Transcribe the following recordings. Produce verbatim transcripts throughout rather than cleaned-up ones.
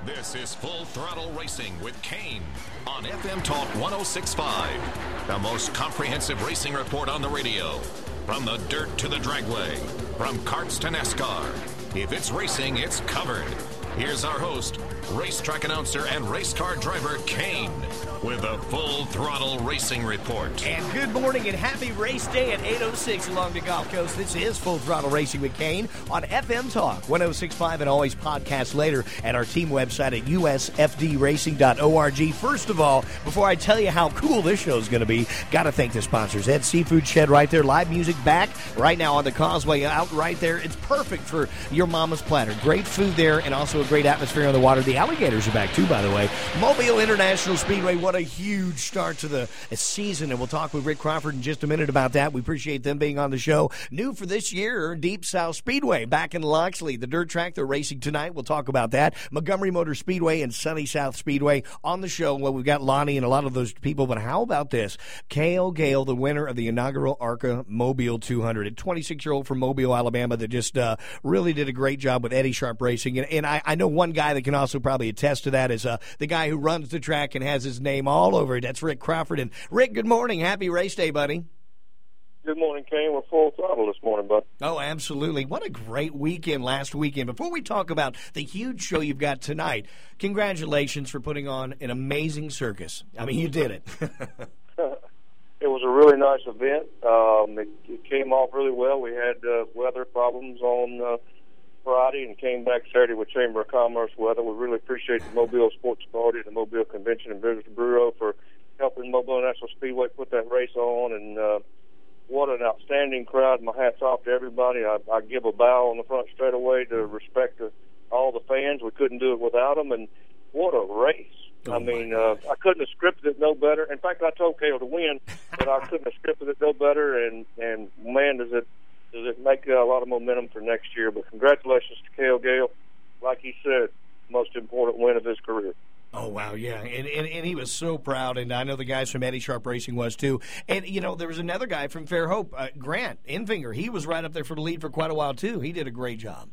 This is Full Throttle Racing with Kane on F M Talk one oh six point five, the most comprehensive racing report on the radio. From the dirt to the dragway, from karts to NASCAR. If it's racing, it's covered. Here's our host, racetrack announcer and race car driver Kane, with a Full Throttle Racing report. And good morning and happy race day at eight oh six along the Gulf Coast. This is Full Throttle Racing with Kane on F M Talk one oh six point five, and always podcast later at our team website at U S F D racing dot org. First of all, before I tell you how cool this show is going to be, got to thank the sponsors. Ed Seafood Shed right there, live music back right now on the causeway out right there. It's perfect for your mama's platter. Great food there and also a great atmosphere on the water. The alligators are back too, by the way. Mobile International Speedway, what a huge start to the season, and we'll talk with Rick Crawford in just a minute about that. We appreciate them being on the show. New for this year, Deep South Speedway back in Loxley, the dirt track they're racing tonight. We'll talk about that. Montgomery Motor Speedway and Sunny South Speedway on the show. Well, we've got Lonnie and a lot of those people, but how about this? Cale Gale, the winner of the inaugural ARCA Mobile two hundred, a twenty-six-year-old from Mobile, Alabama, that just uh, really did a great job with Eddie Sharp Racing. And, and I, I know one guy that can also probably attest to that is uh, the guy who runs the track and has his name all over it. That's Rick Crawford. And Rick, good morning. Happy race day, buddy. Good morning, Kane. We're full throttle this morning, bud. Oh, absolutely. What a great weekend last weekend. Before we talk about the huge show you've got tonight, congratulations for putting on an amazing circus. I mean, you did it. It was a really nice event. Um, it, it came off really well. We had uh, weather problems on uh, Friday and came back Saturday with Chamber of Commerce weather. We really appreciate the Mobile Sports Authority, the Mobile Convention and Visitor Bureau for helping Mobile National Speedway put that race on. And uh, what an outstanding crowd. My hat's off to everybody. I, I give a bow on the front straightaway to respect to all the fans. We couldn't do it without them. And what a race. Oh, I mean, uh, I couldn't have scripted it no better. In fact, I told Cale to win, but I couldn't have scripted it no better. And, and man, does it does it make uh, a lot of momentum for next year. But congratulations to Cale Gale. Like he said, most important win of his career. Oh, wow, yeah, and, and and he was so proud, and I know the guys from Eddie Sharp Racing was too. And, you know, there was another guy from Fairhope, uh, Grant Enfinger. He was right up there for the lead for quite a while, too. He did a great job.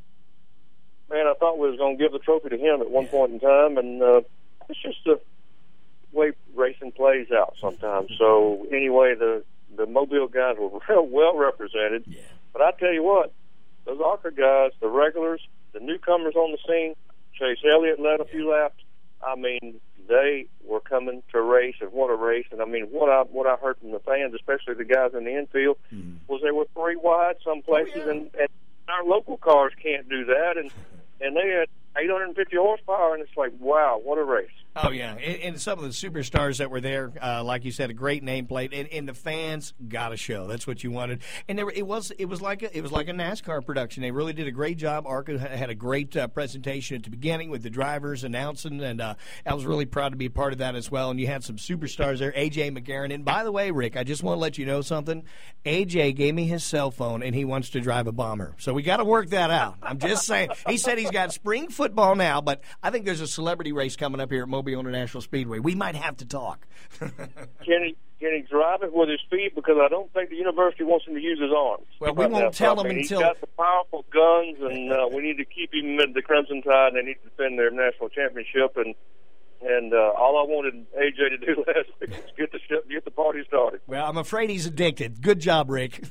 Man, I thought we was going to give the trophy to him at one yeah. point in time, and uh, it's just the way racing plays out sometimes. So, anyway, the, the Mobile guys were real well represented. Yeah. But I tell you what, those ARCA guys, the regulars, the newcomers on the scene, Chase Elliott led a few laps. I mean, they were coming to race, and what a race! And I mean, what I what I heard from the fans, especially the guys in the infield, mm-hmm. was they were three wide some places, oh, yeah. and, and our local cars can't do that. And and they had eight hundred fifty horsepower, and it's like, wow, what a race! Oh, yeah, and, and some of the superstars that were there, uh, like you said, a great nameplate, and, and the fans got a show. That's what you wanted. And there, it was it was like a, it was like a NASCAR production. They really did a great job. ARCA had a great uh, presentation at the beginning with the drivers announcing, and uh, I was really proud to be a part of that as well. And you had some superstars there, A J McGarren. And by the way, Rick, I just want to let you know something. A J gave me his cell phone, and he wants to drive a Bomber. So we got to work that out. I'm just saying. He said he's got spring football now, but I think there's a celebrity race coming up here at Mobile International Speedway. We might have to talk. Can he can he drive it with his feet? Because I don't think the university wants him to use his arms. Well, we won't tell him until... He's got the powerful guns, and uh, we need to keep him at the Crimson Tide, and they need to defend their national championship. And and uh, all I wanted A J to do last week was get the get the party started. Well, I'm afraid he's addicted. Good job, Rick.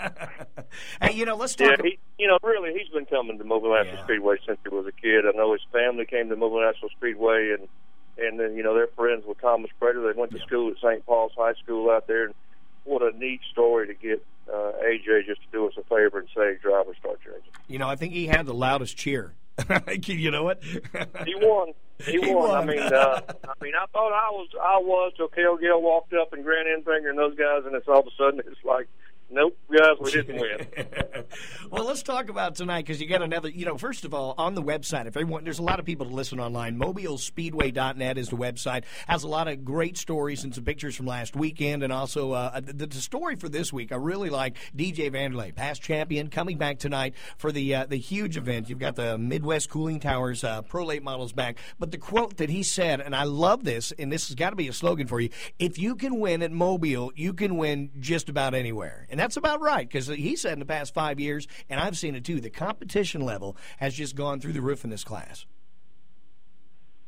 Hey, you know, let's talk. Yeah, he, you know, really, he's been coming to Mobile National yeah. Speedway since he was a kid. I know his family came to Mobile National Speedway, and And then, you know, they're friends with Thomas Prater. They went to yeah. school at Saint Paul's High School out there. And what a neat story to get uh, A J just to do us a favor and say, driver, start your engine. You know, I think he had the loudest cheer. You know what? He won. He, he won. won. I mean, uh, I mean, I thought I was, I was till Cale Gale walked up and Grant Enfinger and those guys, and it's all of a sudden it's like, nope, guys, we didn't win. Well, let's talk about tonight because you got another, you know, first of all, on the website, if everyone, there's a lot of people to listen online. mobile speedway dot net is the website. Has a lot of great stories and some pictures from last weekend, and also uh, the, the story for this week. I really like D J Vanderlei, past champion, coming back tonight for the uh, the huge event. You've got the Midwest Cooling Towers uh, Pro Late models back. But the quote that he said, and I love this, and this has got to be a slogan for you, if you can win at Mobile, you can win just about anywhere. And that's about right, because he said in the past five years, and I've seen it too, the competition level has just gone through the roof in this class.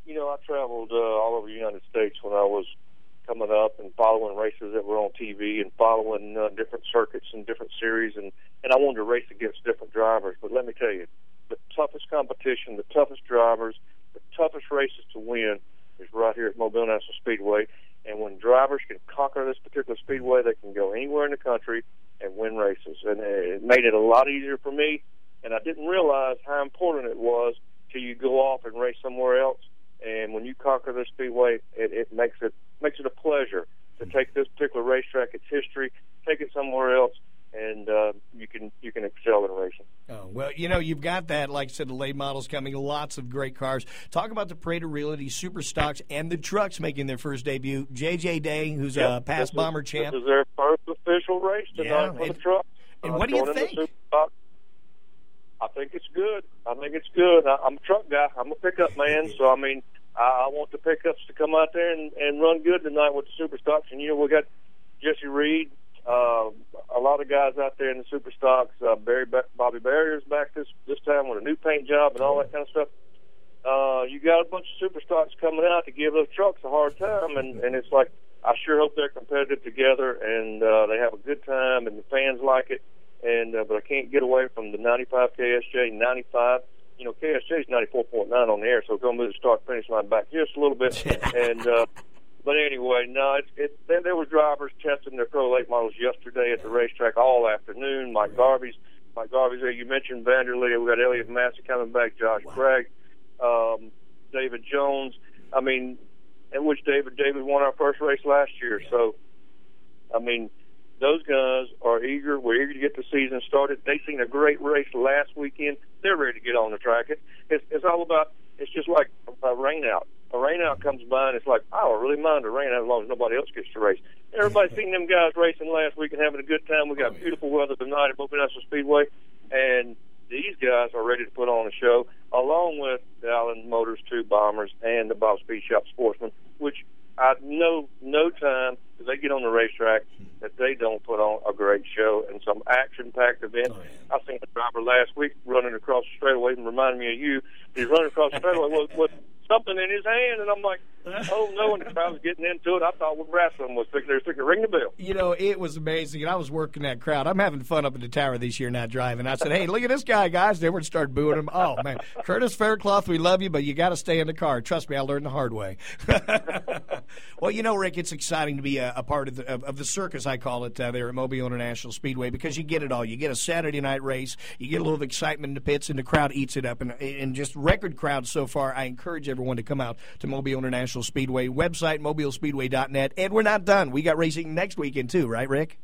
you know, I traveled uh, all over the United States when I was coming up and following races that were on T V and following uh, different circuits and different series, and, and I wanted to race against different drivers. But let me tell you, the toughest competition, the toughest drivers, the toughest races to win is right here at Mobile National Speedway. And when drivers can conquer this particular speedway, they can go anywhere in the country and win races. And it made it a lot easier for me, and I didn't realize how important it was till you go off and race somewhere else. And when you conquer this speedway, it, it makes it makes it a pleasure to take this particular racetrack, its history, take it somewhere else, and uh, you can you can excel in racing. Oh, well, you know, you've got that, like I said, the late models coming, lots of great cars. Talk about the Parade of Realty Super Stocks and the trucks making their first debut. J J Day, who's yep, a past bomber is, champ. This is their first official race tonight yeah, for and, the trucks. And uh, what do you think? I think it's good. I think it's good. I, I'm a truck guy. I'm a pickup man, so, I mean, I, I want the pickups to come out there and, and run good tonight with the Super Stocks. And, you know, we got Jesse Reed, uh, a lot of guys out there in the Super Stocks. Uh, Barry, Bobby Barrier's back this this time with a new paint job and all that kind of stuff. Uh, you got a bunch of Super Stocks coming out to give those trucks a hard time, and, and it's like, I sure hope they're competitive together and uh, they have a good time and the fans like it. And uh, but I can't get away from the ninety-five K S J, ninety-five. You know, K S J is ninety-four point nine on the air, so it's going to move the start-finish line back just a little bit. and uh, But anyway, no, it's, it, there, there were drivers testing their Pro Late models yesterday at the racetrack all afternoon. Mike Garvey's, Mike Garvey's there. You mentioned Vanderlei. We got Elliott Massey coming back, Josh wow. Craig, um, David Jones. I mean, in which David David won our first race last year. Yeah. So, I mean, those guys are eager. We're eager to get the season started. They seen a great race last weekend. They're ready to get on the track. It, it's, it's all about, it's just like a rain out. A rain out comes by, and it's like, I don't really mind a rain out as long as nobody else gets to race. Everybody's seen them guys racing last week and having a good time. We got beautiful weather tonight at Mobile National Speedway, and these guys are ready to put on a show, along with the Allen Motors two Bombers and the Bob Speed Shop Sportsman, which I know no time that they get on the racetrack that they don't put on a great show and some action-packed event. Oh, yeah. I seen a driver last week running across the straightaway and reminded me of you. He's running across the straightaway with, with something in his hand, and I'm like, oh, no, and the crowd was getting into it. I thought what wrestling was thinking. They were thinking, ring the bell. You know, it was amazing, and I was working that crowd. I'm having fun up at the tower this year, not driving. I said, hey, look at this guy, guys. They were started booing him. Oh, man. Curtis Faircloth, we love you, but you got to stay in the car. Trust me, I learned the hard way. Well, you know, Rick, it's exciting to be a, a part of the, of, of the circus, I call it, uh, there at Mobile International Speedway, because you get it all. You get a Saturday night race. You get a little excitement in the pits, and the crowd eats it up. And, and just record crowds so far. I encourage everyone to come out to Mobile International Speedway. Website, mobile speedway dot net. And we're not done. We got racing next weekend, too, right, Rick?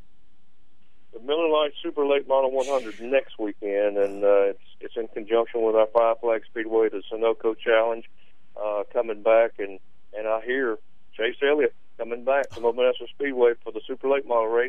The Miller Lite Super Late Model one hundred next weekend, and uh, it's it's in conjunction with our Five Flag Speedway, the Sunoco Challenge, uh, coming back. And, and I hear Chase Elliott coming back to Mobile National Speedway for the Super Late Model race.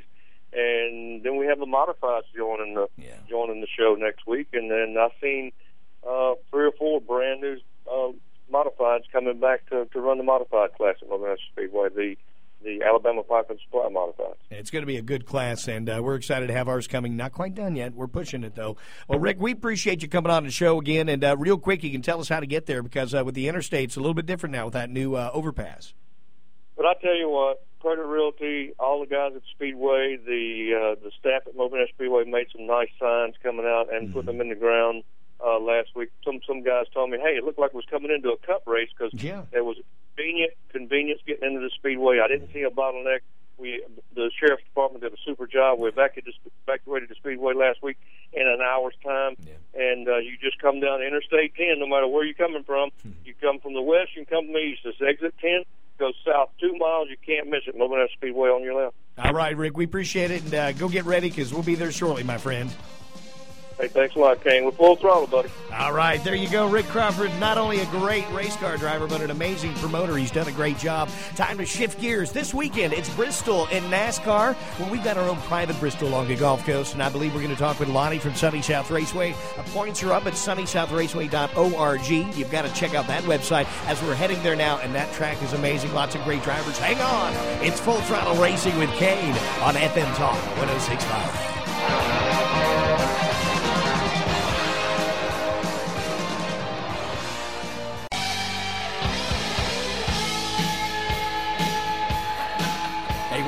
And then we have the Modifieds joining the, yeah. joining the show next week. And then I've seen uh, three or four brand new uh, Modifieds coming back to, to run the Modified class at Mobile National Speedway, the the Alabama Pipe and Supply Modifieds. It's going to be a good class, and uh, we're excited to have ours coming. Not quite done yet. We're pushing it, though. Well, Rick, we appreciate you coming on the show again, and uh, real quick, you can tell us how to get there, because uh, with the interstate, it's a little bit different now with that new uh, overpass. But I tell you what, Parade of Realty, all the guys at Speedway, the uh, the staff at Mobile National Speedway made some nice signs coming out and mm-hmm. put them in the ground. Uh, last week, some some guys told me, "Hey, it looked like it was coming into a cup race because yeah. there was convenient convenience getting into the speedway. I didn't see a bottleneck. We the sheriff's department did a super job. We evacuated evacuated the speedway last week in an hour's time, yeah. and uh, you just come down Interstate ten, no matter where you're coming from. Hmm. You come from the west, you can come from the east. This exit ten goes south two miles. You can't miss it. Mobile National Speedway on your left. All right, Rick, we appreciate it, and uh, go get ready because we'll be there shortly, my friend. Hey, thanks a lot, Kane. We're full throttle, buddy. All right, there you go. Rick Crawford, not only a great race car driver, but an amazing promoter. He's done a great job. Time to shift gears. This weekend, it's Bristol in NASCAR. Well, we've got our own private Bristol along the Gulf Coast, and I believe we're going to talk with Lonnie from Sunny South Raceway. The points are up at sunny south raceway dot org. You've got to check out that website as we're heading there now, and that track is amazing. Lots of great drivers. Hang on. It's Full Throttle Racing with Kane on F M Talk one oh six point five.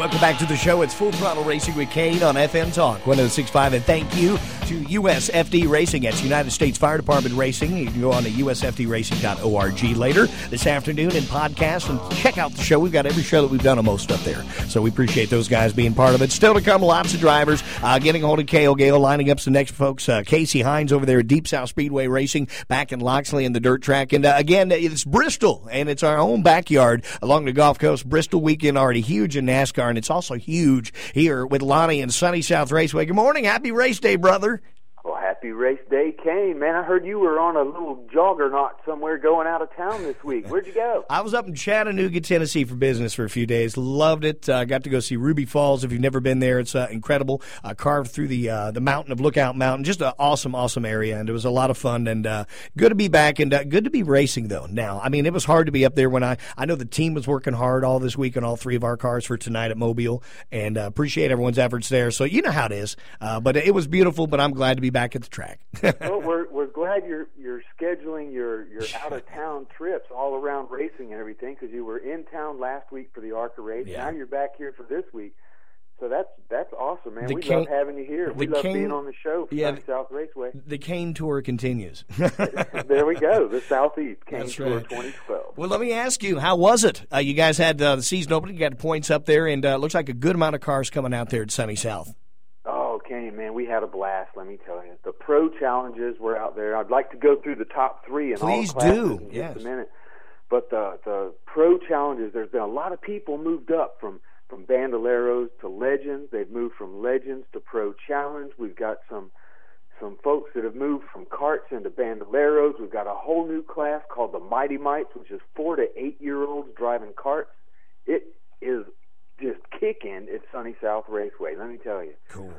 Welcome back to the show. It's Full Throttle Racing with Kane on F M Talk one oh six point five. And thank you to U S F D Racing. That's United States Fire Department Racing. You can go on to U S F D racing dot org later this afternoon and podcast and check out the show. We've got every show that we've done almost up there. So we appreciate those guys being part of it. Still to come, lots of drivers uh, getting a hold of Cale Gale, lining up some next folks. Uh, Casey Hines over there at Deep South Speedway Racing back in Loxley in the dirt track. And uh, again, it's Bristol, and it's our own backyard along the Gulf Coast. Bristol weekend already huge in NASCAR, and it's also huge here with Lonnie and Sunny South Raceway. Good morning. Happy race day, brother. Well, happy race day, Kane. Man, I heard you were on a little joggernaut somewhere going out of town this week. Where'd you go? I was up in Chattanooga, Tennessee for business for a few days. Loved it. Uh, got to go see Ruby Falls. If you've never been there, it's uh, incredible. Uh, carved through the uh, the mountain of Lookout Mountain. Just an awesome, awesome area, and it was a lot of fun. And uh, good to be back, and uh, good to be racing, though. Now, I mean, it was hard to be up there when I, I know the team was working hard all this week on all three of our cars for tonight at Mobile, and uh, appreciate everyone's efforts there. So you know how it is. Uh, but it was beautiful, but I'm glad to be back at the track. Well, we're we're glad you're you're scheduling your, your out of town trips all around racing and everything, because you were in town last week for the ARCA race. Yeah. Now you're back here for this week. So that's that's awesome, man. The we Kane, love having you here. We love Kane, being on the show for yeah, South Raceway. The Kane Tour continues. There we go. The Southeast Kane That's Tour right. twenty twelve. Well, let me ask you, how was it? Uh, you guys had uh, the season opening. You got points up there, and uh, it looks like a good amount of cars coming out there at Sunny South. Oh, Kenny, man, we had a blast, let me tell you. The pro challenges were out there. I'd like to go through the top three in Please all classes do. in just Yes. a minute. But the the pro challenges, there's been a lot of people moved up from, from Bandoleros to Legends. They've moved from Legends to Pro Challenge. We've got some some folks that have moved from karts into Bandoleros. We've got a whole new class called the Mighty Mites, which is four to eight-year-olds driving karts. It is just kicking at Sunny South Raceway, let me tell you. Cool.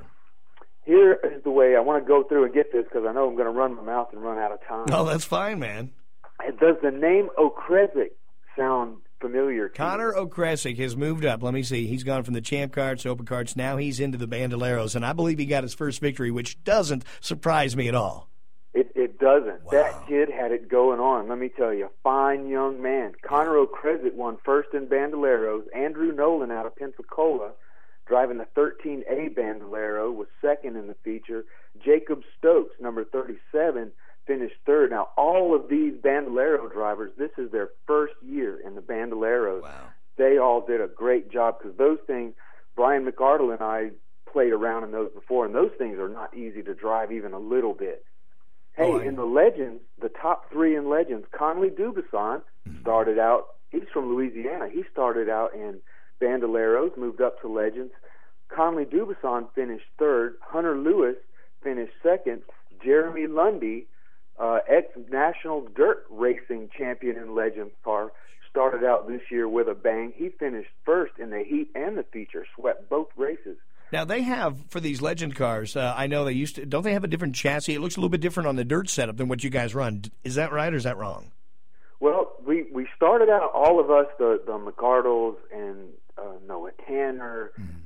Here is the way I want to go through and get this, because I know I'm going to run my mouth and run out of time. Oh, that's fine, man. Does the name Okresic sound familiar to Connor you? Okresic has moved up. Let me see. He's gone from the Champ Karts to Open Karts. Now he's into the Bandoleros, and I believe he got his first victory, which doesn't surprise me at all. It, it doesn't. Wow. That kid had it going on. Let me tell you, fine young man. Connor Okresic won first in Bandoleros. Andrew Nolan out of Pensacola, driving the thirteen A Bandolero, was second in the feature. Jacob Stokes, number thirty-seven, finished third. Now, all of these Bandolero drivers, this is their first year in the Bandoleros. Wow. They all did a great job, because those things, Brian McArdle and I played around in those before, and those things are not easy to drive even a little bit. Hey, Oh, I- in the Legends, the top three in Legends, Conley Dubuisson started out, he's from Louisiana, he started out in Bandoleros, moved up to Legends. Conley Dubuisson finished third. Hunter Lewis finished second. Jeremy Lundy, uh, ex-national dirt racing champion in Legends car, started out this year with a bang. He finished first in the heat and the feature, swept both races. Now, they have, for these Legend cars, uh, I know they used to, don't they have a different chassis? It looks a little bit different on the dirt setup than what you guys run. Is that right or is that wrong? Well, we, we started out, all of us, the, the McArdles and uh, Noah Tanner, mm-hmm.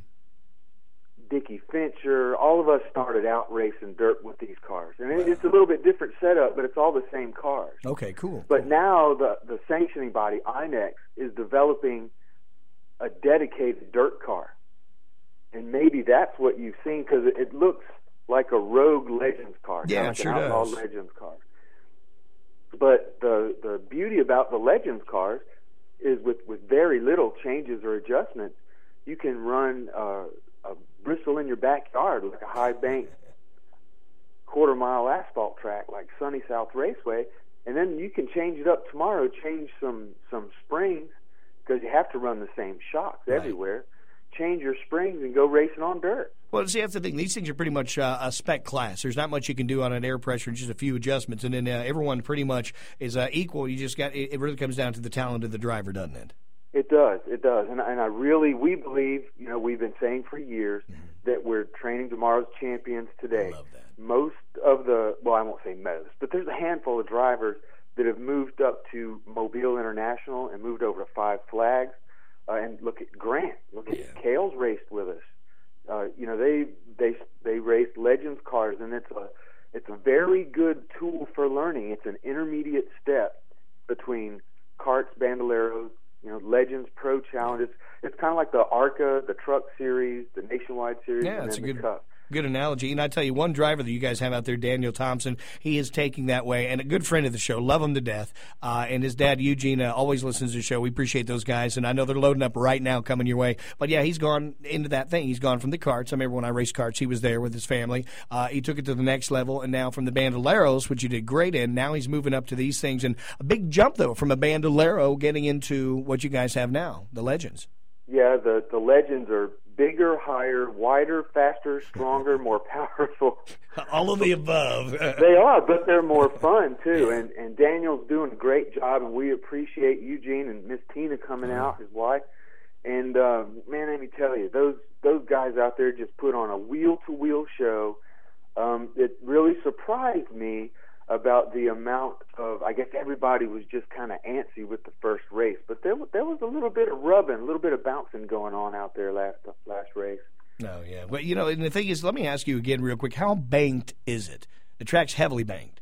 Dickie Fincher, all of us started out racing dirt with these cars. And wow. It's a little bit different setup, but it's all the same cars. Okay, cool. But cool. now the, the sanctioning body, I NEX, is developing a dedicated dirt car. And maybe that's what you've seen, because it, it looks like a rogue Legends car. Yeah, like it sure an outlaw does. Legends car. But the the beauty about the Legends cars is with, with very little changes or adjustments, you can run uh, a Bristol in your backyard, like a high bank quarter mile asphalt track like Sunny South Raceway, and then you can change it up tomorrow, change some, some springs, because you have to run the same shocks right. everywhere. Change your springs and go racing on dirt. Well, see, that's the thing. These things are pretty much uh, a spec class. There's not much you can do on an air pressure, just a few adjustments, and then uh, everyone pretty much is uh, equal. You just got it, it really comes down to the talent of the driver, doesn't it? It does. It does. And, and I really, we believe, you know, we've been saying for years mm-hmm. that we're training tomorrow's champions today. I love that. Most of the, well, I won't say most, but there's a handful of drivers that have moved up to Mobile International and moved over to Five Flags. Uh, and look at Grant. Look at yeah. Kale's raced with us. Uh, you know, they they they raced Legends cars, and it's a it's a very good tool for learning. It's an intermediate step between karts, bandoleros, you know, Legends Pro Challenge. It's, it's kind of like the ARCA, the Truck Series, the Nationwide Series, Yeah, and that's then a the good Cup. Good analogy. And I tell you, one driver that you guys have out there, Daniel Thompson, he is taking that way, and a good friend of the show. Love him to death. Uh, and his dad, Eugene, uh, always listens to the show. We appreciate those guys, and I know they're loading up right now coming your way. But, yeah, he's gone into that thing. He's gone from the karts. I remember when I raced karts, he was there with his family. Uh, he took it to the next level, and now from the Bandoleros, which you did great in, now he's moving up to these things. And a big jump, though, from a Bandolero getting into what you guys have now, the Legends. Yeah, the, the Legends are bigger, higher, wider, faster, stronger, more powerful. All of the above. They are, but they're more fun, too. And, and Daniel's doing a great job, and we appreciate Eugene and Miss Tina coming out, his wife. And, uh, man, let me tell you, those those guys out there just put on a wheel-to-wheel show. Um, it really surprised me about the amount of, I guess everybody was just kind of antsy with the first race, but there there was a little bit of rubbing, a little bit of bouncing going on out there last last race. No, yeah. Well, you know, and the thing is, let me ask you again real quick, how banked is it? The track's heavily banked.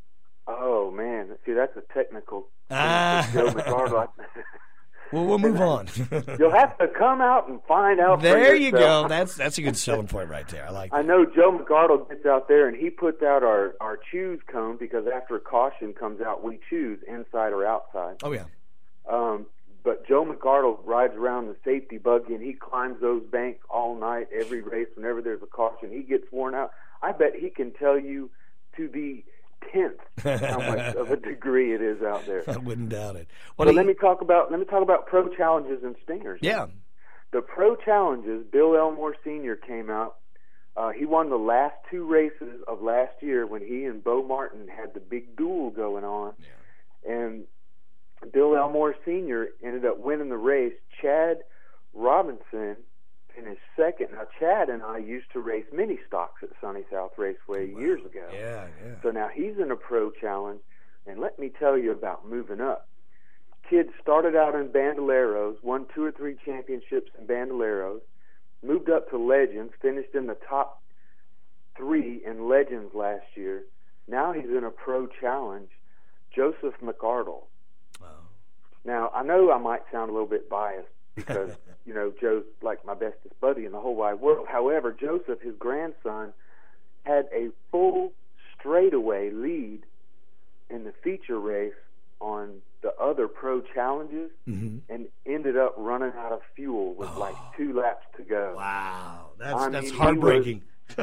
Oh, man. See, that's a technical Ah. Joe McArdle. Well, we'll move on. You'll have to come out and find out. There for you yourself. go. That's that's a good selling point right there. I like that. I know Joe McArdle gets out there and he puts out our, our choose cone because after caution comes out, we choose inside or outside. Oh, yeah. Um, but Joe McArdle rides around the safety buggy and he climbs those banks all night, every race, whenever there's a caution. He gets worn out. I bet he can tell you to the tenth how much of a degree it is out there. I wouldn't doubt it. Well, Well, let he- me talk about let me talk about pro challenges and stingers. yeah. The pro challenges, Bill Elmore Senior came out. Uh, he won the last two races of last year when he and Bo Martin had the big duel going on. Yeah. And Bill Elmore Senior ended up winning the race. Chad Robinson finished second. Now, Chad and I used to race mini stocks at Sunny South Raceway Wow. years ago. Yeah, yeah. So now he's in a pro challenge, and let me tell you about moving up. Kid started out in Bandoleros, won two or three championships in Bandoleros, moved up to Legends, finished in the top three in Legends last year. Now he's in a pro challenge, Joseph McArdle. Wow. Now, I know I might sound a little bit biased because, you know, Joe's like my bestest buddy in the whole wide world. However, Joseph, his grandson, had a full straightaway lead in the feature race on the other pro challenges Mm-hmm. and ended up running out of fuel with like two laps to go. Wow. That's, I that's mean, he heartbreaking.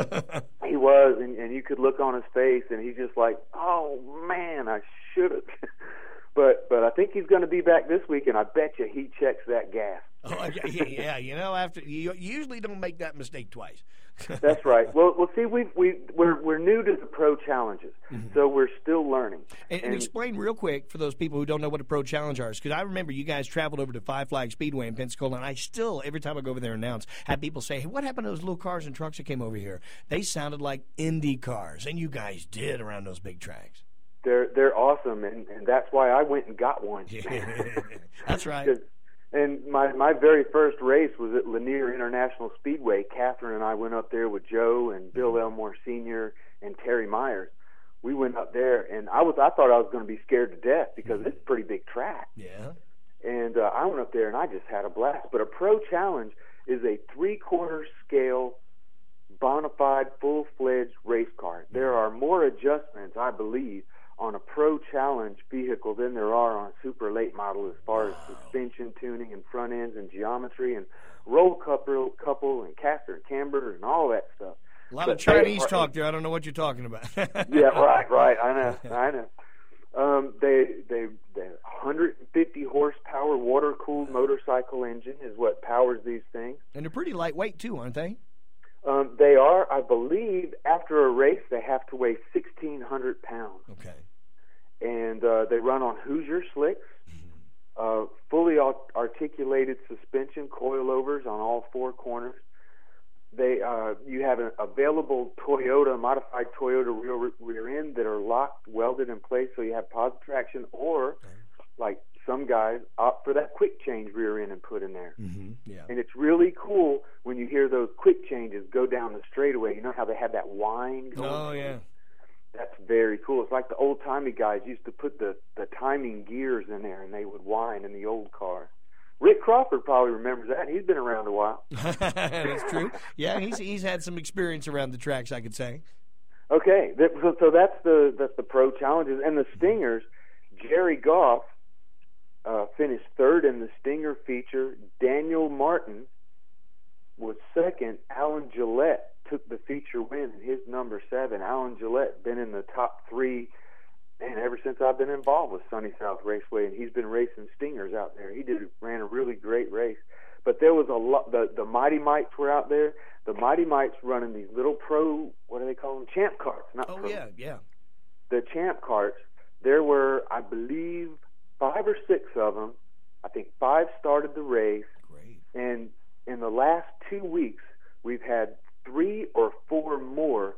He was, and, and you could look on his face, and he's just like, oh, man, I should have. but but I think he's going to be back this week, and I bet you he checks that gas. Oh, yeah, yeah, you know, after you usually don't make that mistake twice. That's right. Well, well, see, we we we're we're new to the pro challenges, Mm-hmm. so we're still learning. And, and explain real quick for those people who don't know what a pro challenge are, because I remember you guys traveled over to Five Flag Speedway in Pensacola, and I still, every time I go over there and announce, have people say, hey, what happened to those little cars and trucks that came over here? They sounded like Indy cars, and you guys did around those big tracks. They're they're awesome, and, and that's why I went and got one. That's right. 'Cause- And my, my very first race was at Lanier International Speedway. Catherine and I went up there with Joe and Bill Elmore Senior and Terry Myers. We went up there, and I was I thought I was going to be scared to death because it's a pretty big track. Yeah. And uh, I went up there, and I just had a blast. But a pro challenge is a three-quarter scale, bona fide, full-fledged race car. There are more adjustments, I believe, on a pro challenge vehicle than there are on a super late model as far as suspension tuning and front ends and geometry and roll couple, couple and caster and camber and all that stuff. A lot But of Chinese they are- talk there. I don't know what you're talking about. Yeah, right, right. I know, I know. Um, they they they one hundred fifty horsepower water cooled motorcycle engine is what powers these things. And they're pretty lightweight, too, aren't they? Um, they are, I believe, after a race they have to weigh sixteen hundred pounds. Okay. And uh, they run on Hoosier slicks, uh, fully art- articulated suspension, coilovers on all four corners. They, uh, you have an available Toyota, modified Toyota rear, rear end that are locked, welded in place, so you have positive traction, or like some guys opt for that quick change rear end and put in there. Mm-hmm. Yeah. And it's really cool when you hear those quick changes go down the straightaway. You know how they have that whine going? Oh, yeah. That's very cool. It's like the old-timey guys used to put the, the timing gears in there, and they would whine in the old car. Rick Crawford probably remembers that. He's been around a while. That's true. Yeah, he's he's had some experience around the tracks, I could say. Okay, so, so that's the that's the pro challenges. And the Stingers, Jerry Goff uh, finished third in the Stinger feature. Daniel Martin was second. Alan Gillette took the feature win in his number seven. Alan Gillette been in the top three, man, ever since I've been involved with Sunny South Raceway, and he's been racing Stingers out there. He did ran a really great race. But there was a lot. The the Mighty Mites were out there. The Mighty Mites running these little pro, what do they call them? Champ carts, not Oh pro. yeah, yeah. The Champ carts. There were, I believe, five or six of them. I think five started the race. Great. And in the last two weeks, we've had three or four more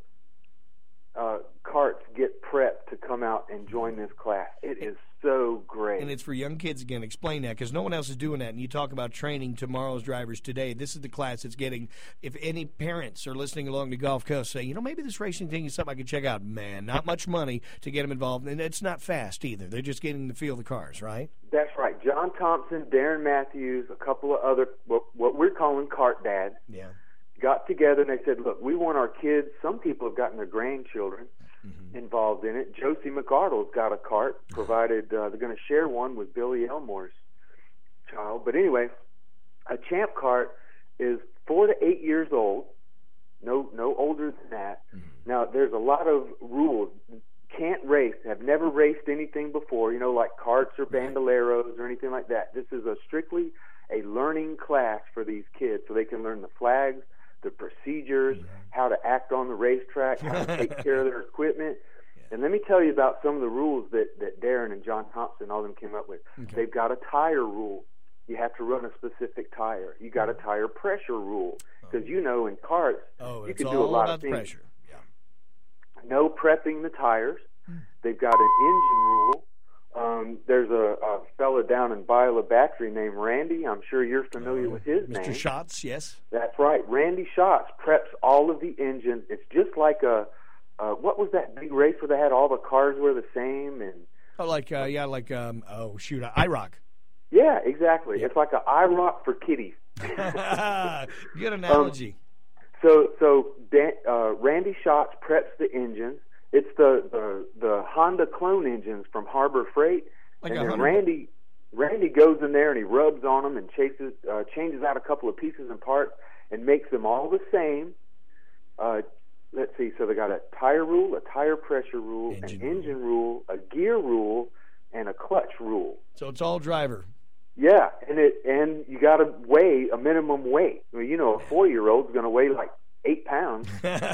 uh, carts get prepped to come out and join this class. It is so great. And it's for young kids, again. Explain that, because no one else is doing that. And you talk about training tomorrow's drivers today. This is the class that's getting, if any parents are listening along the Gulf Coast, say, you know, maybe this racing thing is something I could check out. Man, not much money to get them involved. And it's not fast either. They're just getting to feel the cars, right? That's right. John Thompson, Darren Matthews, a couple of other, what, what we're calling cart dads, Yeah. got together and they said, look, we want our kids, some people have gotten their grandchildren mm-hmm. involved in it. Josie McArdle's got a cart, provided uh, they're going to share one with Billy Elmore's child. But anyway, a Champ cart is four to eight years old, no no older than that. Mm-hmm. Now, there's a lot of rules. Can't race, have never raced anything before, you know, like carts or bandoleros or anything like that. This is a strictly a learning class for these kids so they can learn the flags, the procedures, mm-hmm. how to act on the racetrack, how to take care of their equipment. Yeah. And let me tell you about some of the rules that, that Darren and John Thompson, all of them came up with. Okay. They've got a tire rule. You have to run a specific tire. You got a tire pressure rule. Because, oh. you know, in carts, oh, you it's can all do a lot about of things. Pressure. Yeah. No prepping the tires. Mm. They've got an engine rule. Um, there's a, a fella down in Biola Battery named Randy. I'm sure you're familiar uh, with his Mister name. Mister Schatz, yes. That's right. Randy Schatz preps all of the engines. It's just like a, uh, what was that big race where they had all the cars were the same? And Oh, like, uh, yeah, like, um, oh, shoot, I ROC. Yeah, exactly. Yep. It's like a I ROC for kiddies. Good analogy. Um, so so Dan, uh, Randy Schatz preps the engines. It's the, the, the Honda clone engines from Harbor Freight. Like and a then Honda. Randy Randy goes in there and he rubs on them and chases, uh, changes out a couple of pieces and parts and makes them all the same. Uh, let's see, so they got a tire rule, a tire pressure rule, Engine an rule. engine rule, a gear rule, and a clutch rule. So it's all driver. Yeah, and it and you got to weigh a minimum weight. I mean, you know, a four-year-old's going to weigh like eight pounds.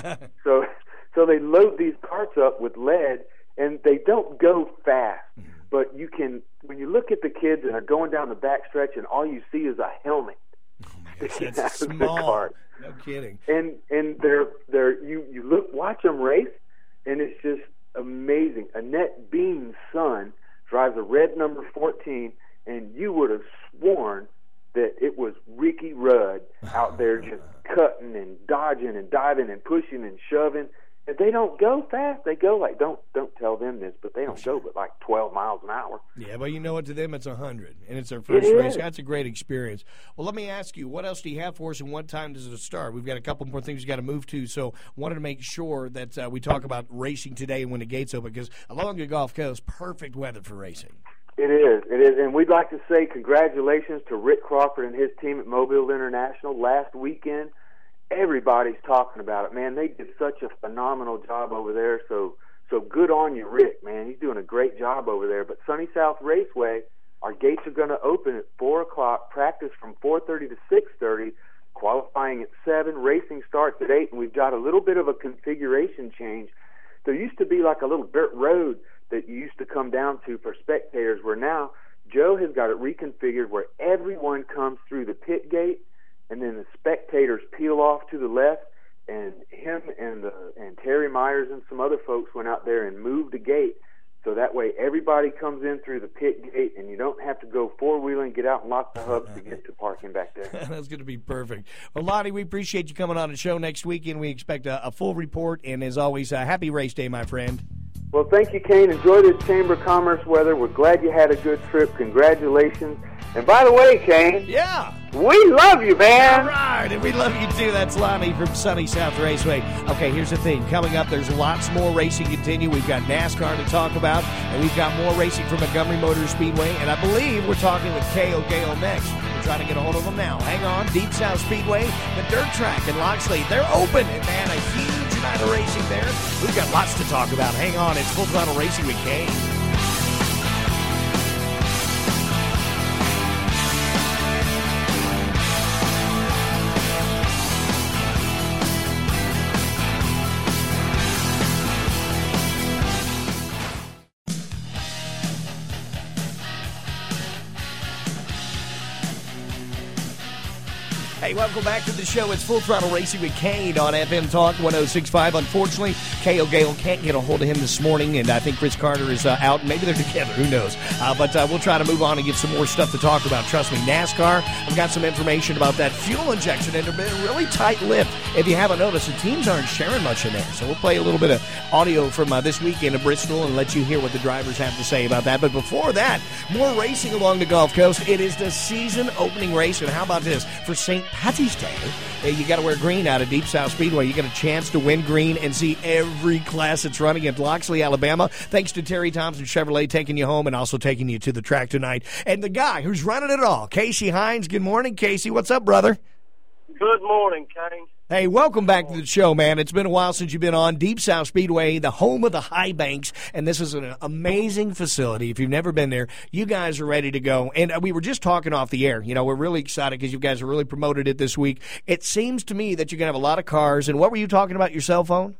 so, so they load these carts up with lead, and they don't go fast. Mm-hmm. But you can, when you look at the kids and they're going down the backstretch, and all you see is a helmet. Oh my gosh, that's small. No kidding. And and they're they're you you look watch them race, and it's just amazing. Annette Bean's son drives a red number fourteen. And you would have sworn that it was Ricky Rudd out there just cutting and dodging and diving and pushing and shoving. And they don't go fast. They go like, don't don't tell them this, but they don't go but like twelve miles an hour. Yeah, well, you know what? To them, it's one hundred, and it's their first it race. Is. That's a great experience. Well, let me ask you, what else do you have for us, and what time does it start? We've got a couple more things we've got to move to, so wanted to make sure that uh, we talk about racing today and when the gates open, because along the Gulf Coast, perfect weather for racing. It is, it is, and we'd like to say congratulations to Rick Crawford and his team at Mobile International. Last weekend, everybody's talking about it. Man, they did such a phenomenal job over there, so so good on you, Rick, man. He's doing a great job over there. But Sunny South Raceway, our gates are going to open at four o'clock, practice from four thirty to six thirty, qualifying at seven, racing starts at eight, and we've got a little bit of a configuration change. There used to be like a little dirt road that you used to come down to for spectators, where now Joe has got it reconfigured where everyone comes through the pit gate, and then the spectators peel off to the left, and him and the and Terry Myers and some other folks went out there and moved the gate, so that way everybody comes in through the pit gate, and you don't have to go four-wheeling, get out and lock the hubs to get to parking back there. That's going to be perfect. Well, Lonnie, we appreciate you coming on the show next weekend. We expect a, a full report, and as always, a happy race day, my friend. Well, thank you, Kane. Enjoy this Chamber of Commerce weather. We're glad you had a good trip. Congratulations. And by the way, Kane, Yeah. we love you, All man. right, and we love you too. That's Lonnie from Sunny South Raceway. Okay, here's the thing. Coming up, there's lots more racing continue. We've got NASCAR to talk about, and we've got more racing from Montgomery Motor Speedway, and I believe we're talking with K O Gale next. We're trying to get a hold of them now. Hang on. Deep South Speedway, the dirt track in Loxley. They're open, and man, a huge amount of racing there. We've got lots to talk about. Hang on. It's Full Throttle Racing with Kane. Hey, welcome back to the show. It's Full Throttle Racing with Kane on F M Talk one oh six point five. Unfortunately, K O Gale can't get a hold of him this morning, and I think Chris Carter is uh, out. Maybe they're together. Who knows? Uh, but uh, we'll try to move on and get some more stuff to talk about. Trust me, NASCAR, I've got some information about that fuel injection, and it's been a really tight-lipped. If you haven't noticed, the teams aren't sharing much in there. So we'll play a little bit of audio from uh, this weekend at Bristol and let you hear what the drivers have to say about that. But before that, more racing along the Gulf Coast. It is the season opening race, and how about this? For Saint Patty's Day, you got to wear green out of Deep South Speedway. You get a chance to win green and see every class that's running at Loxley, Alabama. Thanks to Terry Thompson Chevrolet taking you home and also taking you to the track tonight. And the guy who's running it all, Casey Hines. Good morning, Casey. What's up, brother? Good morning, Kane. Hey, welcome back to the show, man. It's been a while since you've been on Deep South Speedway, the home of the high banks, and this is an amazing facility. If you've never been there, you guys are ready to go. And we were just talking off the air. You know, we're really excited because you guys have really promoted it this week. It seems to me that you're going to have a lot of cars. And what were you talking about, your cell phone?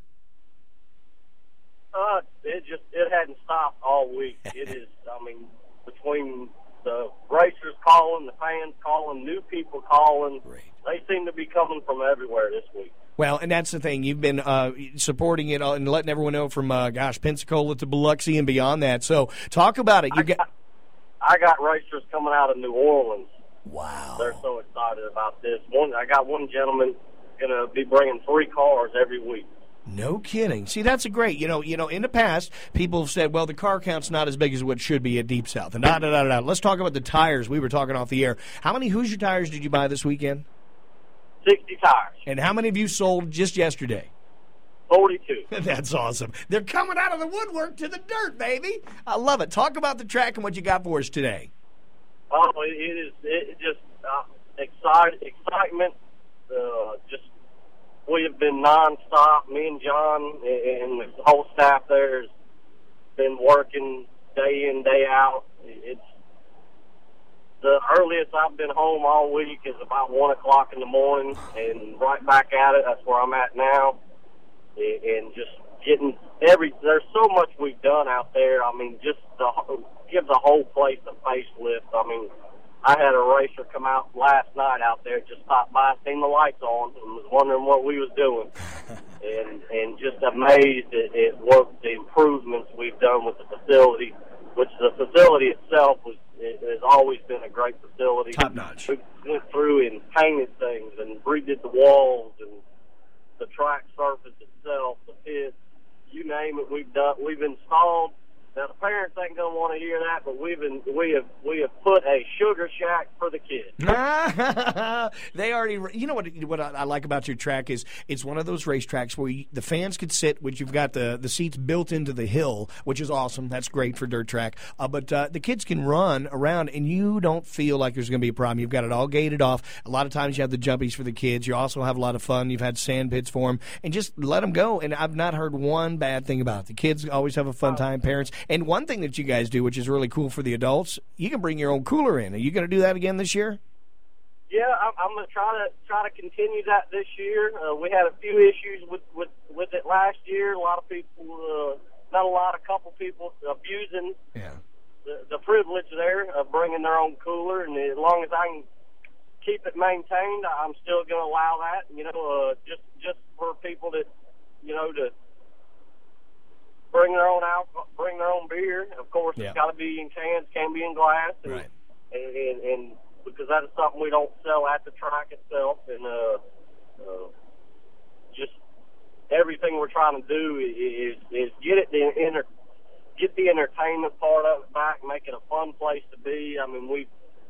Uh, it just, it hadn't stopped all week. It is, I mean, between the racers calling, the fans calling, new people calling, Great. They seem to be coming from everywhere this week. Well, and that's the thing. You've been uh, supporting it and letting everyone know from, uh, gosh, Pensacola to Biloxi and beyond that. So talk about it. You I, got, got, I got racers coming out of New Orleans. Wow. They're so excited about this. One, I got one gentleman going to be bringing three cars every week. No kidding. See, that's a great, you know, you know, in the past, people have said, well, the car count's not as big as what should be at Deep South. And da, da, da, da. Let's talk about the tires. We were talking off the air. How many Hoosier tires did you buy this weekend? sixty tires. And how many have you sold just yesterday? forty-two. That's awesome. They're coming out of the woodwork to the dirt, baby. I love it. Talk about the track and what you got for us today. Oh, it is it just uh, excite, excitement, uh, just we have been nonstop. Me and John and the whole staff there has been working day in, day out. It's the earliest I've been home all week is about one o'clock in the morning, and right back at it. That's where I'm at now, and just getting every. There's so much we've done out there. I mean, just the give the whole place a facelift. I mean, I had a racer come out last night out there, just stopped by, seen the lights on, and was wondering what we was doing, and and just amazed at, at what the improvements we've done with the facility, which the facility itself was it has always been a great facility. Top notch. We went through and painted things and redid the walls and the track surface itself, the pits, you name it. We've done. We've installed. Now the parents ain't gonna want to hear that, but we've been, we have we have put a sugar shack for the kids. They already, you know what? What I like about your track is it's one of those racetracks where you, the fans could sit, which you've got the the seats built into the hill, which is awesome. That's great for dirt track. Uh, but uh, the kids can run around, and you don't feel like there's going to be a problem. You've got it all gated off. A lot of times you have the jumpies for the kids. You also have a lot of fun. You've had sand pits for them, and just let them go. And I've not heard one bad thing about it. The kids always have a fun time. Parents. And one thing that you guys do, which is really cool for the adults, you can bring your own cooler in. Are you going to do that again this year? Yeah, I'm, I'm going to try to try to continue that this year. Uh, we had a few issues with, with, with it last year. A lot of people, uh, not a lot, a couple people abusing yeah. the, the privilege there of bringing their own cooler. And as long as I can keep it maintained, I'm still going to allow that. You know, uh, just just for people that, you know, to bring their own alcohol, bring their own beer. Of course, yeah. It's got to be in cans, can't be in glass, and, right. and, and, and because that is something we don't sell at the track itself. And uh, uh, just everything we're trying to do is is get it the inter, get the entertainment part of it back, make it a fun place to be. I mean, we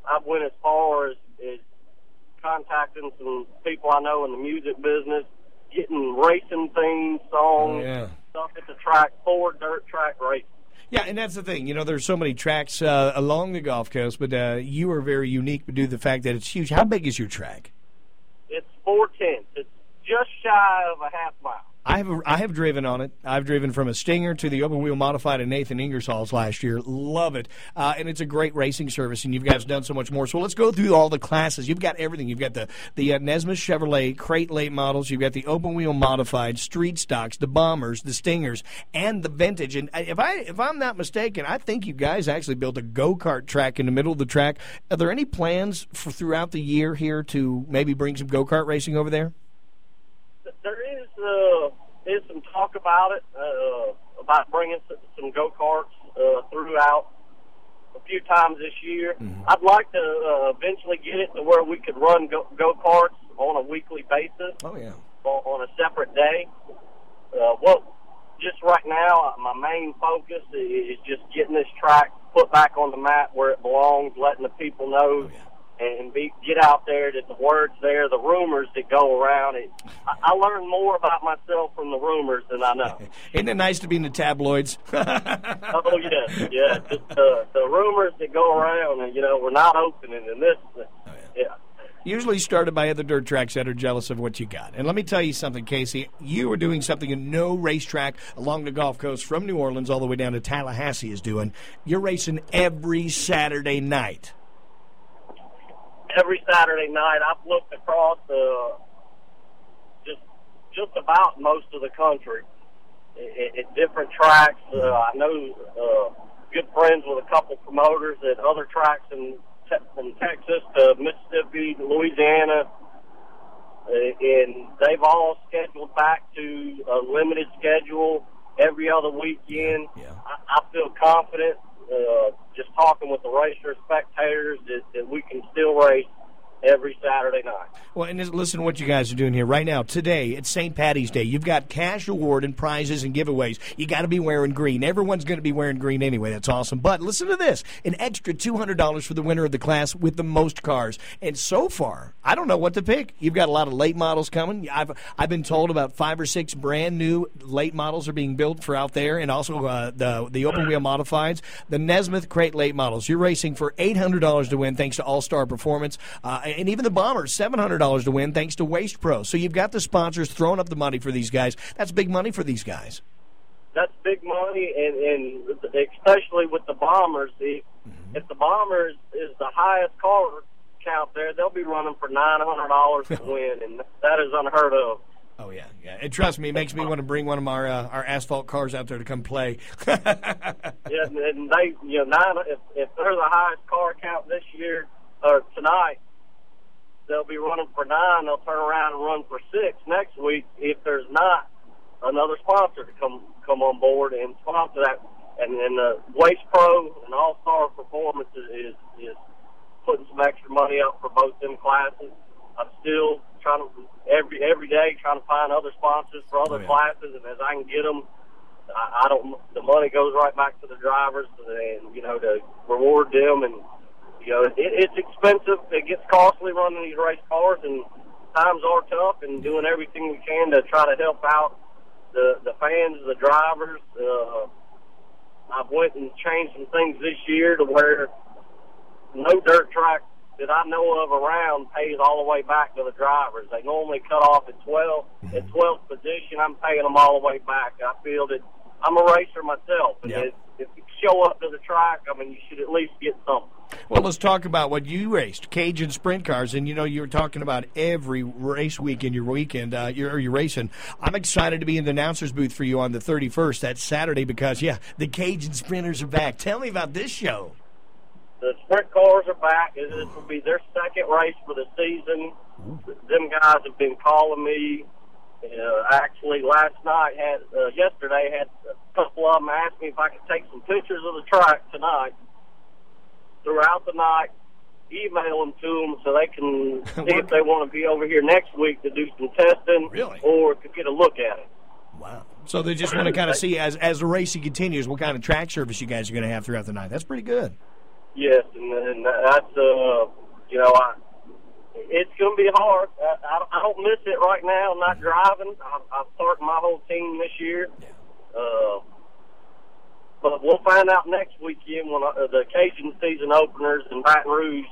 I've went as far as, as contacting some people I know in the music business, getting racing themes, songs, oh, yeah. stuff at the track for dirt track racing. Yeah, and that's the thing. You know, there's so many tracks uh, along the Gulf Coast, but uh, you are very unique due to the fact that it's huge. How big is your track? It's four tenths. It's just shy of a half mile. I have I have driven on it. I've driven from a Stinger to the open wheel modified at Nathan Ingersoll's last year. Love it, uh, and it's a great racing service. And you guys done so much more. So let's go through all the classes. You've got everything. You've got the the uh, Nesmith Chevrolet crate late models. You've got the open wheel modified, street stocks, the Bombers, the Stingers, and the vintage. And if I if I'm not mistaken, I think you guys actually built a go kart track in the middle of the track. Are there any plans for throughout the year here to maybe bring some go kart racing over there? There is uh, is some talk about it, uh, about bringing some go-karts uh, throughout a few times this year. Mm-hmm. I'd like to uh, eventually get it to where we could run go- go-karts on a weekly basis. Oh, yeah. On, on a separate day. Uh, well, just right now, my main focus is just getting this track put back on the map where it belongs, letting the people know. Oh, yeah. And be, get out there that the word's there, the rumors that go around. It, I, I learn more about myself from the rumors than I know. Isn't it nice to be in the tabloids? Oh, yeah, yeah. Just the, the rumors that go around, and, you know, we're not opening, and this, oh, yeah. yeah. Usually started by other dirt tracks that are jealous of what you got. And let me tell you something, Casey. You are doing something that no racetrack along the Gulf Coast from New Orleans all the way down to Tallahassee is doing. You're racing every Saturday night. Every Saturday night, I've looked across uh, just just about most of the country at, at different tracks. Uh, I know uh, good friends with a couple promoters at other tracks in te- from Texas to Mississippi to Louisiana, uh, and they've all scheduled back to a limited schedule every other weekend. Yeah. I, I feel confident. Uh, just talking with the racer spectators that, that we can still race every Saturday night. Well, and listen to what you guys are doing here right now. Today, it's Saint Patty's Day. You've got cash award and prizes and giveaways. You got to be wearing green. Everyone's going to be wearing green anyway. That's awesome. But listen to this. An extra two hundred dollars for the winner of the class with the most cars. And so far, I don't know what to pick. You've got a lot of late models coming. I've I've been told about five or six brand new late models are being built for out there, and also uh, the the open wheel modifieds. The Nesmith crate late models. You're racing for eight hundred dollars to win thanks to All Star Performance. Uh, and even the Bombers, seven hundred dollars to win thanks to Waste Pro. So you've got the sponsors throwing up the money for these guys. That's big money for these guys. That's big money, and, and especially with the Bombers. If, mm-hmm. if the Bombers is the highest car count there, they'll be running for nine hundred dollars to win, and that is unheard of. Oh, yeah, yeah. And trust me, it makes me want to bring one of our uh, our asphalt cars out there to come play. Yeah, and they, you know, nine, if, if they're the highest car count this year, or tonight, they'll be running for nine. They'll turn around and run for six next week if there's not another sponsor to come come on board and sponsor that. And then uh, Waste Pro and All Star Performance is, is is putting some extra money up for both them classes. I'm still trying to every every day trying to find other sponsors for other oh, yeah. classes, and as I can get them, I, I don't. The money goes right back to the drivers, and you know to reward them. And you know it, it's expensive. It gets costly running these race cars, and times are tough. And doing everything we can to try to help out the the fans, the drivers. Uh, I've went and changed some things this year to where no dirt track that I know of around pays all the way back to the drivers. They normally cut off at twelve. Mm-hmm. At twelfth position, I'm paying them all the way back. I feel that I'm a racer myself. And yep. if, if you show up to the track, I mean, you should at least get something. Well, let's talk about what you raced, Cajun Sprint Cars. And, you know, you were talking about every race week in your weekend, uh, you're, you're racing. I'm excited to be in the announcer's booth for you on the thirty-first, that Saturday, because, yeah, the Cajun Sprinters are back. Tell me about this show. The sprint cars are back. This will be their second race for the season. Them guys have been calling me. Uh, actually, last night, had uh, yesterday, had a couple of them ask me if I could take some pictures of the track tonight. Throughout the night, email them to them so they can see if they want to be over here next week to do some testing, really? Or to get a look at it. Wow. So they just want to kind of see, as as the racing continues, what kind of track service you guys are going to have throughout the night. That's pretty good. Yes, and, and that's uh, you know, I, it's going to be hard. I, I, I don't miss it right now. I'm not driving. I'm, I'm starting my whole team this year. Uh, but we'll find out next weekend when I, uh, the Cajun season openers in Baton Rouge,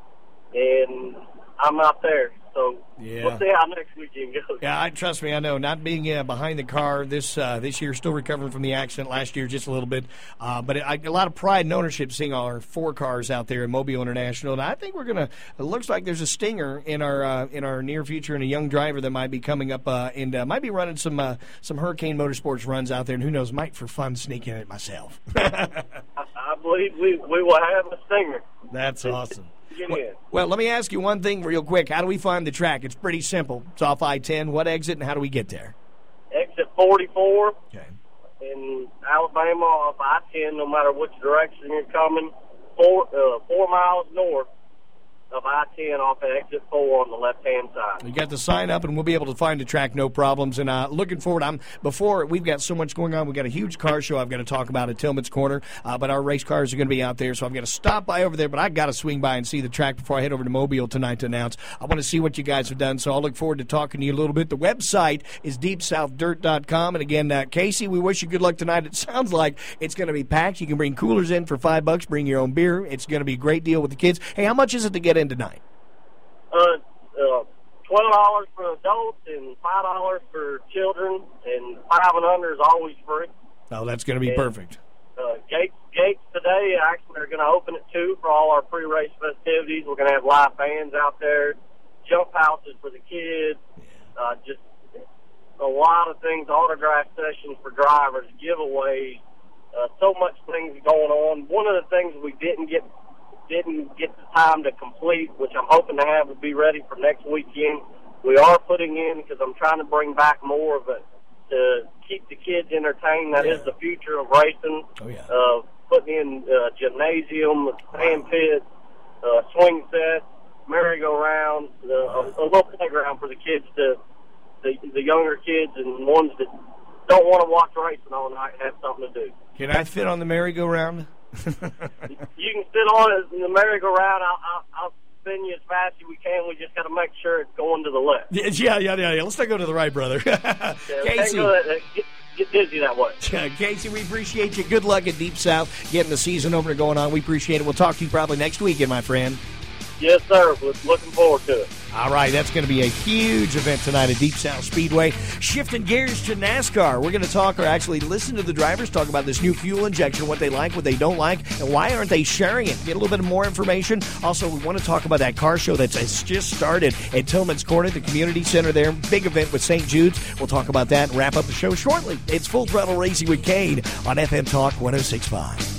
and I'm not there. So yeah. we'll see how next weekend goes. Yeah, I, trust me, I know. Not being uh, behind the car this uh, this year, still recovering from the accident last year just a little bit. Uh, but I, a lot of pride and ownership seeing our four cars out there in Mobile International. And I think we're going to – it looks like there's a stinger in our uh, in our near future and a young driver that might be coming up uh, and uh, might be running some uh, some Hurricane Motorsports runs out there. And who knows, might for fun sneak in it myself. I, I believe we, we will have a stinger. That's awesome. Well, well, let me ask you one thing real quick. How do we find the track? It's pretty simple. It's off I ten. What exit and how do we get there? Exit forty-four okay. in Alabama off I ten, no matter which direction you're coming, four, uh, four miles north of I ten off of exit four on the left-hand side. You got to sign up, and we'll be able to find the track, no problems. And uh, looking forward, I'm before we've got so much going on. We've got a huge car show I've got to talk about at Tillman's Corner, uh, but our race cars are going to be out there, so I've got to stop by over there. But I've got to swing by and see the track before I head over to Mobile tonight to announce. I want to see what you guys have done, so I'll look forward to talking to you a little bit. The website is deep south dirt dot com, and again, uh, Casey, we wish you good luck tonight. It sounds like it's going to be packed. You can bring coolers in for five bucks. Bring your own beer. It's going to be a great deal with the kids. Hey, how much is it to get in tonight? Uh, uh, twelve dollars for adults and five dollars for children, and five and under is always free. Oh, that's going to be and, perfect. Uh, gates, gates today actually are going to open at two for all our pre-race festivities. We're going to have live bands out there, jump houses for the kids, uh, just a lot of things, autograph sessions for drivers, giveaways, uh, so much things going on. One of the things we didn't get didn't get the time to complete, which I'm hoping to have to be ready for next weekend. We are putting in, because I'm trying to bring back more of it to keep the kids entertained. That yeah. is the future of racing. Oh, yeah. Uh, putting in uh, gymnasium, sand pit, uh, swing set, merry-go-round, uh, a, a little playground for the kids, to the, the younger kids and ones that don't want to watch racing all night have something to do. Can I fit on the merry-go-round? You can sit on it in the merry-go-round. I'll, I'll, I'll spin you as fast as we can. We just got to make sure it's going to the left. Yeah, yeah, yeah, yeah. Let's not go to the right, brother. yeah, Casey. Go that, get, get dizzy that way. Casey, we appreciate you. Good luck at Deep South, getting the season over and going on. We appreciate it. We'll talk to you probably next weekend, my friend. Yes, sir. We're looking forward to it. All right, that's going to be a huge event tonight at Deep South Speedway. Shifting gears to NASCAR, we're going to talk, or actually listen to the drivers talk about this new fuel injection, what they like, what they don't like, and why aren't they sharing it. Get a little bit more information. Also, we want to talk about that car show that's just started at Tillman's Corner, the community center there. Big event with Saint Jude's. We'll talk about that and wrap up the show shortly. It's Full Throttle Racing with Kane on F M Talk one oh six point five.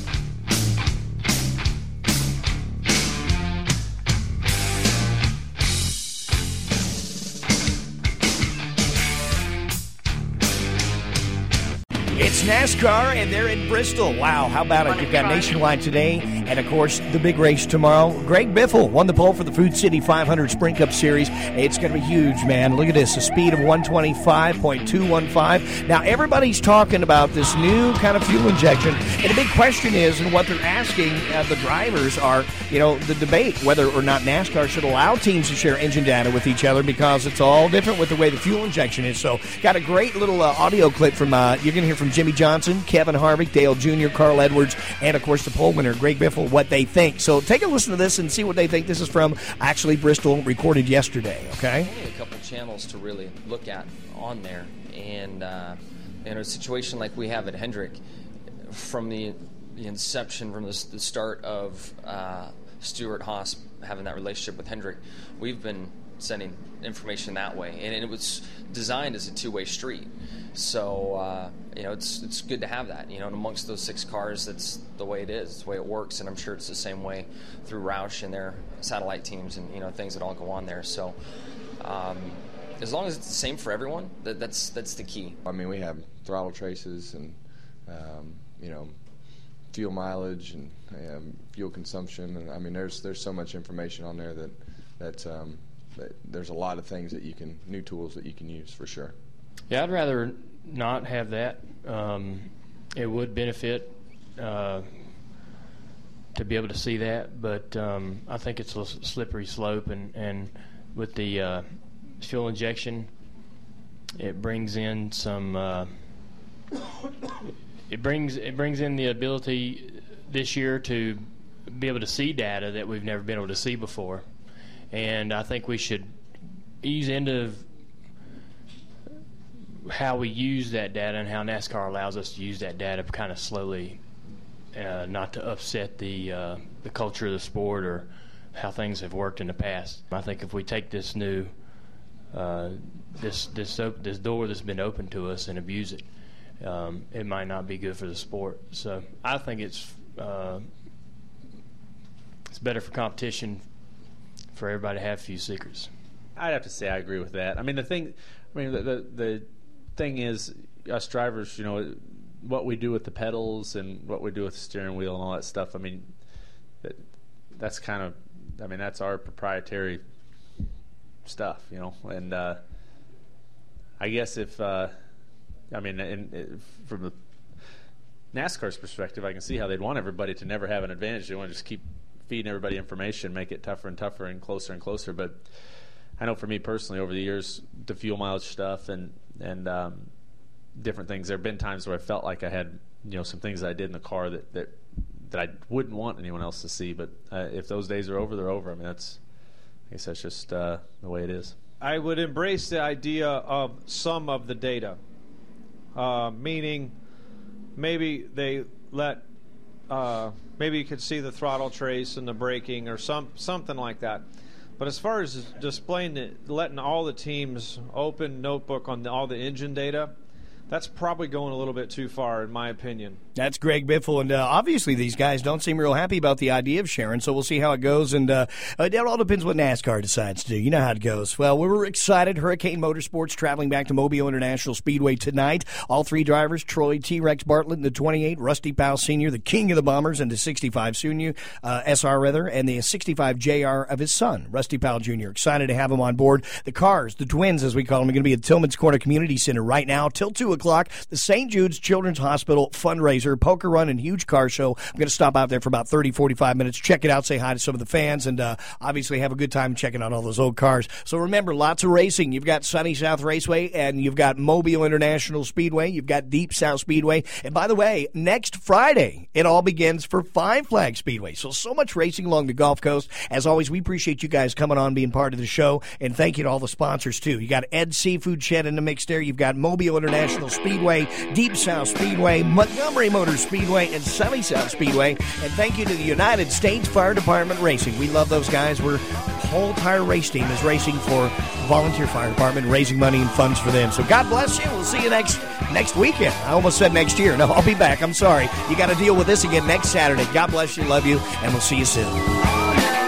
It's NASCAR, and they're in Bristol. Wow, how about it? You've got Nationwide today, and, of course, the big race tomorrow. Greg Biffle won the pole for the Food City five hundred Sprint Cup Series. It's going to be huge, man. Look at this, a speed of one twenty-five point two one five. Now, everybody's talking about this new kind of fuel injection, and the big question is, and what they're asking uh, the drivers are, you know, the debate whether or not NASCAR should allow teams to share engine data with each other, because it's all different with the way the fuel injection is. So, got a great little uh, audio clip from, uh, you're going to hear from Jimmy Johnson, Kevin Harvick, Dale Junior, Carl Edwards, and, of course, the pole winner, Greg Biffle, what they think. So take a listen to this and see what they think. This is from, actually, Bristol, recorded yesterday, okay? Only a couple channels to really look at on there. And uh, in a situation like we have at Hendrick, from the, the inception, from the, the start of uh, Stuart Haas having that relationship with Hendrick, we've been sending information that way. And it was designed as a two-way street. So, uh, you know, it's it's good to have that. You know, and amongst those six cars, that's the way it is. It's the way it works, and I'm sure it's the same way through Roush and their satellite teams and, you know, things that all go on there. So, um, as long as it's the same for everyone, that, that's that's the key. I mean, we have throttle traces and, um, you know, fuel mileage and um, fuel consumption. And, I mean, there's there's so much information on there that, that, um, that there's a lot of things that you can, new tools that you can use for sure. Yeah, I'd rather not have that. Um, it would benefit uh, to be able to see that, but um, I think it's a slippery slope, and, and with the uh, fuel injection, it brings in some. Uh, it brings it brings in the ability this year to be able to see data that we've never been able to see before, and I think we should ease into how we use that data and how NASCAR allows us to use that data kind of slowly. Uh, not to upset the uh, the culture of the sport or how things have worked in the past. I think if we take this new uh, this this op- this door that's been opened to us and abuse it, um, it might not be good for the sport. So I think it's uh, it's better for competition for everybody to have a few secrets. I'd have to say I agree with that. I mean the thing, I mean the the, the thing is us drivers, you know. What we do with the pedals and what we do with the steering wheel and all that stuff, I mean, that, that's kind of, I mean, that's our proprietary stuff, you know. And uh, I guess if, uh, I mean, in, in, from the NASCAR's perspective, I can see how they'd want everybody to never have an advantage. They want to just keep feeding everybody information, make it tougher and tougher and closer and closer. But I know for me personally, over the years, the fuel mileage stuff and, and, um, different things. There have been times where I felt like I had, you know, some things that I did in the car that that, that I wouldn't want anyone else to see. But uh, if those days are over, they're over. I mean, that's, I guess that's just uh, the way it is. I would embrace the idea of some of the data, uh, meaning maybe they let, uh, maybe you could see the throttle trace and the braking or some something like that. But as far as displaying, the, letting all the teams open notebook on the, all the engine data, that's probably going a little bit too far, in my opinion. That's Greg Biffle, and uh, obviously these guys don't seem real happy about the idea of sharing, so we'll see how it goes, and uh, it all depends what NASCAR decides to do. You know how it goes. Well, we were excited. Hurricane Motorsports traveling back to Mobile International Speedway tonight. All three drivers, Troy T-Rex Bartlett in the twenty-eight, Rusty Powell Senior, the king of the Bombers, and the sixty-five Senior, uh, S R rather, and the sixty-five J R of his son, Rusty Powell Junior Excited to have him on board. The cars, the twins as we call them, are going to be at Tillman's Corner Community Center right now till two o'clock. The Saint Jude's Children's Hospital fundraiser, poker run, and huge car show. I'm going to stop out there for about thirty, forty-five minutes, check it out, say hi to some of the fans, and uh, obviously have a good time checking out all those old cars. So remember, lots of racing. You've got Sunny South Raceway, and you've got Mobile International Speedway. You've got Deep South Speedway. And by the way, next Friday, it all begins for Five Flag Speedway. So, so much racing along the Gulf Coast. As always, we appreciate you guys coming on, being part of the show, and thank you to all the sponsors, too. You got Ed Seafood Shed in the mix there. You've got Mobile International Speedway, Deep South Speedway, Montgomery Motor Speedway, and Sunny South Speedway. And thank you to the United States Fire Department Racing. We love those guys. We're, the whole entire race team is racing for volunteer fire department, raising money and funds for them. So God bless you. We'll see you next next weekend. I almost said next year. No, I'll be back. I'm sorry. You got to deal with this again next Saturday. God bless you. Love you. And we'll see you soon.